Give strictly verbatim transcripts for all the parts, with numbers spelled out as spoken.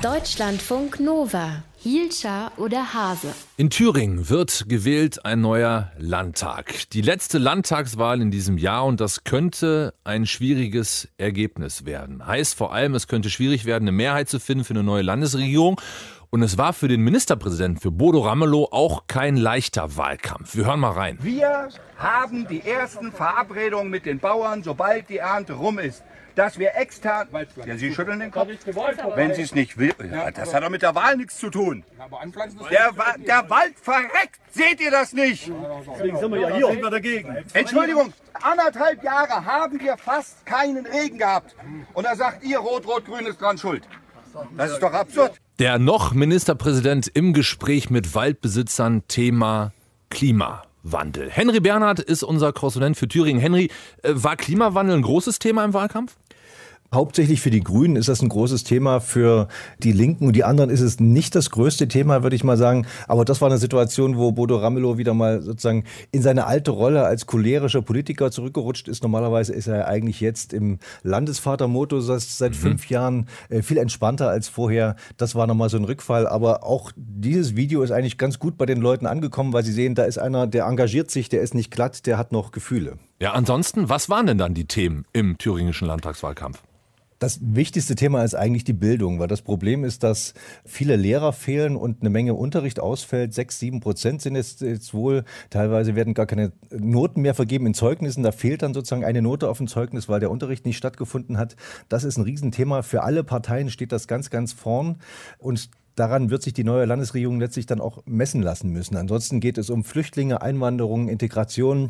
Deutschlandfunk Nova. Hielscher oder Hase? In Thüringen wird gewählt ein neuer Landtag. Die letzte Landtagswahl in diesem Jahr und das könnte ein schwieriges Ergebnis werden. Heißt vor allem, es könnte schwierig werden, eine Mehrheit zu finden für eine neue Landesregierung. Und es war für den Ministerpräsidenten, für Bodo Ramelow, auch kein leichter Wahlkampf. Wir hören mal rein. Wir haben die ersten Verabredungen mit den Bauern, sobald die Ernte rum ist, dass wir extern... Ja, Sie schütteln den Kopf. Wenn Sie es nicht will... Ja, das hat doch mit der Wahl nichts zu tun. Der, der Wald verreckt. Seht ihr das nicht? Deswegen sind wir ja hier. Sind wir dagegen. Entschuldigung, anderthalb Jahre haben wir fast keinen Regen gehabt. Und da sagt ihr, Rot-Rot-Grün ist dran schuld. Das ist doch absurd. Der noch Ministerpräsident im Gespräch mit Waldbesitzern, Thema Klimawandel. Henry Bernhard ist unser Korrespondent für Thüringen. Henry, war Klimawandel ein großes Thema im Wahlkampf? Hauptsächlich für die Grünen ist das ein großes Thema, für die Linken und die anderen ist es nicht das größte Thema, würde ich mal sagen. Aber das war eine Situation, wo Bodo Ramelow wieder mal sozusagen in seine alte Rolle als cholerischer Politiker zurückgerutscht ist. Normalerweise ist er eigentlich jetzt im Landesvatermodus seit mhm. fünf Jahren äh, viel entspannter als vorher. Das war nochmal so ein Rückfall. Aber auch dieses Video ist eigentlich ganz gut bei den Leuten angekommen, weil sie sehen, da ist einer, der engagiert sich, der ist nicht glatt, der hat noch Gefühle. Ja, ansonsten, was waren denn dann die Themen im thüringischen Landtagswahlkampf? Das wichtigste Thema ist eigentlich die Bildung, weil das Problem ist, dass viele Lehrer fehlen und eine Menge Unterricht ausfällt. Sechs, sieben Prozent sind es jetzt wohl. Teilweise werden gar keine Noten mehr vergeben in Zeugnissen. Da fehlt dann sozusagen eine Note auf dem Zeugnis, weil der Unterricht nicht stattgefunden hat. Das ist ein Riesenthema. Für alle Parteien steht das ganz, ganz vorn. Und daran wird sich die neue Landesregierung letztlich dann auch messen lassen müssen. Ansonsten geht es um Flüchtlinge, Einwanderung, Integration,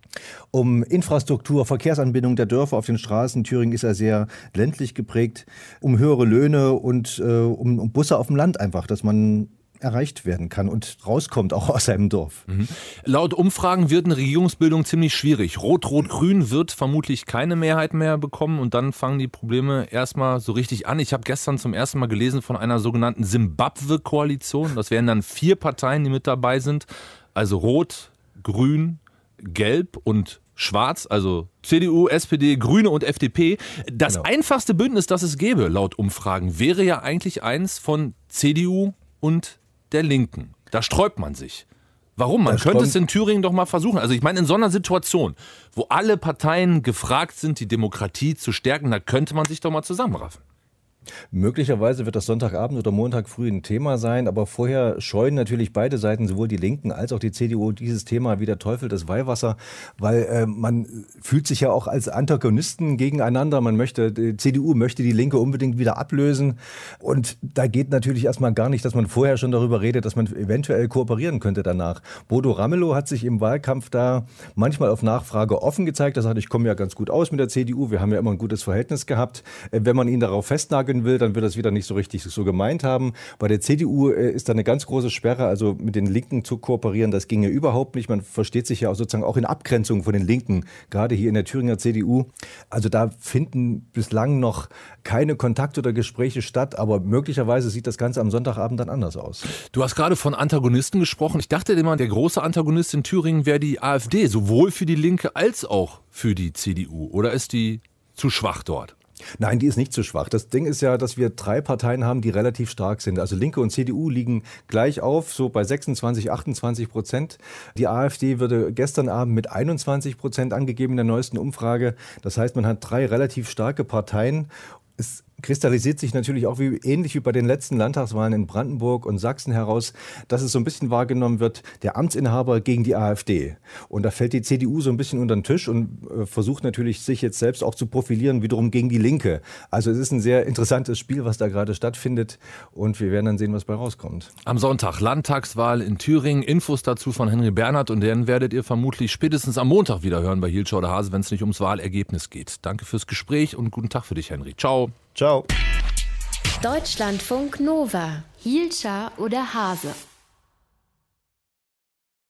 um Infrastruktur, Verkehrsanbindung der Dörfer auf den Straßen. Thüringen ist ja sehr ländlich geprägt, um höhere Löhne und äh, um, um Busse auf dem Land einfach, dass man erreicht werden kann und rauskommt auch aus seinem Dorf. Mhm. Laut Umfragen wird eine Regierungsbildung ziemlich schwierig. Rot-Rot-Grün wird vermutlich keine Mehrheit mehr bekommen und dann fangen die Probleme erstmal so richtig an. Ich habe gestern zum ersten Mal gelesen von einer sogenannten Simbabwe-Koalition. Das wären dann vier Parteien, die mit dabei sind. Also Rot, Grün, Gelb und Schwarz, also C D U, S P D, Grüne und F D P. Das genau. einfachste Bündnis, das es gäbe, laut Umfragen, wäre ja eigentlich eins von C D U und der Linken. Da sträubt man sich. Warum? Man das könnte es in Thüringen doch mal versuchen. Also ich meine, in so einer Situation, wo alle Parteien gefragt sind, die Demokratie zu stärken, da könnte man sich doch mal zusammenraffen. Möglicherweise wird das Sonntagabend oder Montag früh ein Thema sein, aber vorher scheuen natürlich beide Seiten, sowohl die Linken als auch die C D U, dieses Thema wie der Teufel das Weihwasser, weil äh, man fühlt sich ja auch als Antagonisten gegeneinander. Man möchte, die C D U möchte die Linke unbedingt wieder ablösen und da geht natürlich erstmal gar nicht, dass man vorher schon darüber redet, dass man eventuell kooperieren könnte danach. Bodo Ramelow hat sich im Wahlkampf da manchmal auf Nachfrage offen gezeigt. Er sagt, ich komme ja ganz gut aus mit der C D U, wir haben ja immer ein gutes Verhältnis gehabt. Äh, wenn man ihn darauf festnagelt will, dann wird das wieder nicht so richtig so gemeint haben. Bei der C D U äh, ist da eine ganz große Sperre, also mit den Linken zu kooperieren, das ginge überhaupt nicht. Man versteht sich ja auch sozusagen auch in Abgrenzung von den Linken, gerade hier in der Thüringer C D U. Also da finden bislang noch keine Kontakte oder Gespräche statt, aber möglicherweise sieht das Ganze am Sonntagabend dann anders aus. Du hast gerade von Antagonisten gesprochen. Ich dachte immer, der große Antagonist in Thüringen wäre die AfD, sowohl für die Linke als auch für die C D U. Oder ist die zu schwach dort? Nein, die ist nicht zu schwach. Das Ding ist ja, dass wir drei Parteien haben, die relativ stark sind. Also Linke und C D U liegen gleich auf, so bei sechsundzwanzig, achtundzwanzig Prozent. Die AfD wurde gestern Abend mit einundzwanzig Prozent angegeben in der neuesten Umfrage. Das heißt, man hat drei relativ starke Parteien. Es kristallisiert sich natürlich auch wie, ähnlich wie bei den letzten Landtagswahlen in Brandenburg und Sachsen heraus, dass es so ein bisschen wahrgenommen wird, der Amtsinhaber gegen die AfD. Und da fällt die C D U so ein bisschen unter den Tisch und äh, versucht natürlich, sich jetzt selbst auch zu profilieren, wiederum gegen die Linke. Also es ist ein sehr interessantes Spiel, was da gerade stattfindet. Und wir werden dann sehen, was bei rauskommt. Am Sonntag Landtagswahl in Thüringen. Infos dazu von Henry Bernhard. Und den werdet ihr vermutlich spätestens am Montag wieder hören bei Hielscher oder Hase, wenn es nicht ums Wahlergebnis geht. Danke fürs Gespräch und guten Tag für dich, Henry. Ciao. Ciao. Deutschlandfunk Nova. Hielscher oder Hase?